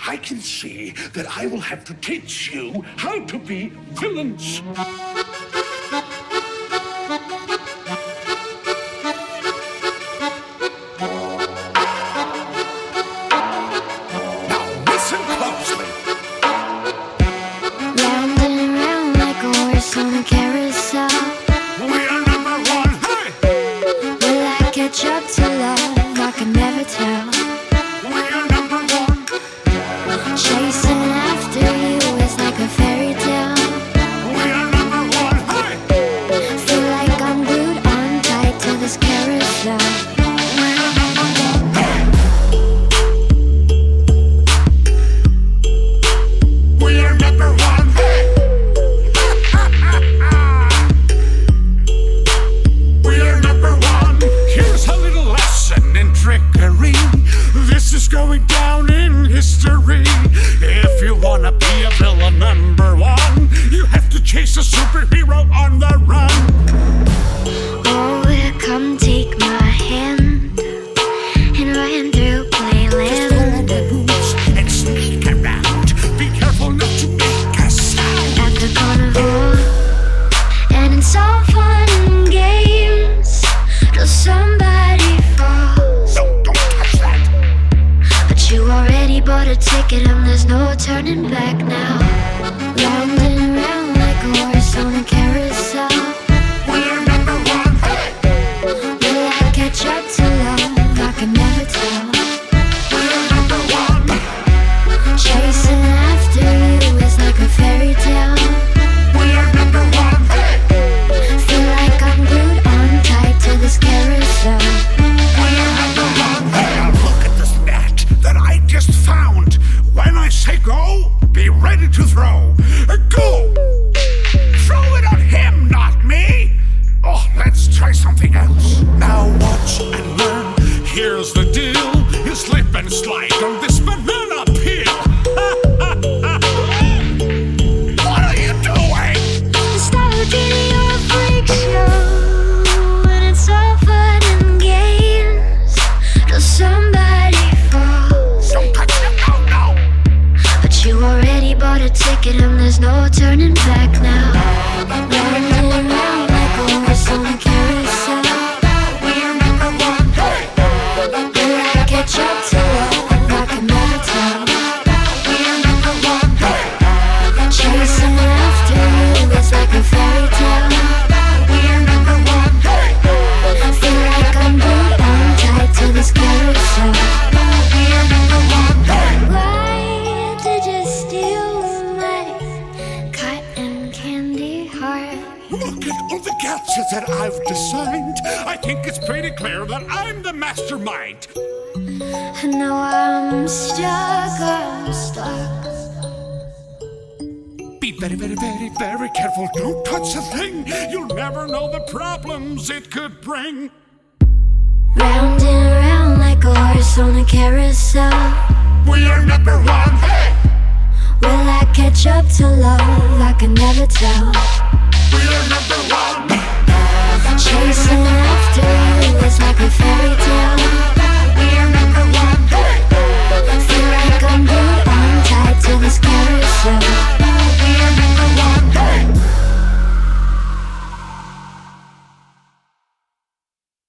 I can see that I will have to teach you how to be villains. On a carousel, we are number one. Hey! Will I catch up to love? I can never tell. We are number one. Chasing after you is like a fairy tale. We are number one. Hey! Feel like I'm glued on tight to this carousel. We are number one. Hey! We are number one. Hey! Trickery. This is going down in history. If you wanna be a villain number one, you have to chase a superhero on the run. Oh, come take my hand and run through Playland. Just follow my moves and sneak around. Be careful not to make a sound. At the carnival, and it's all fun and games till somebody falls. Don't touch that. But you already bought a ticket and there's no turning back now. Round and round like a horse on a carousel. We are number one. Hey! Will I catch up to love? I can never tell. We are number one. Chasing after you is like a fairy tale. We are number one. Hey! Feel like I'm glued on tight to this carousel. We are number one. Hey, now look at this net that I just found. When I say go, be ready to throw. Go! Throw it at him, not me. Oh, let's try something else. Now watch and learn. Here's the deal. You slip and slide on this banana peel. What are you doing? Start getting your freak show, and it's all fun and games till somebody falls. Don't touch him. No, no. But you already bought a ticket and there's no turning back now. Round and round like a horse on a carousel. We are number one. Hey! Will I catch up to love? I can never tell. We are number one. Hey! Chasing after you is like a fairy tale. We are number one. Hey! Feel like I'm glued on tight to this carousel. We are number one. Hey! Why did you steal my cotton candy heart? Look at all the gadgets that I've designed. I think it's pretty clear that I'm the mastermind. And now I'm stuck. Be very, very, very, very careful. Don't touch the thing. You'll never know the problems it could bring. Round and round like a horse on a carousel. We are number one. Hey! Will I catch up to love? I can never tell. We are number one. Chasing after you is like a fairy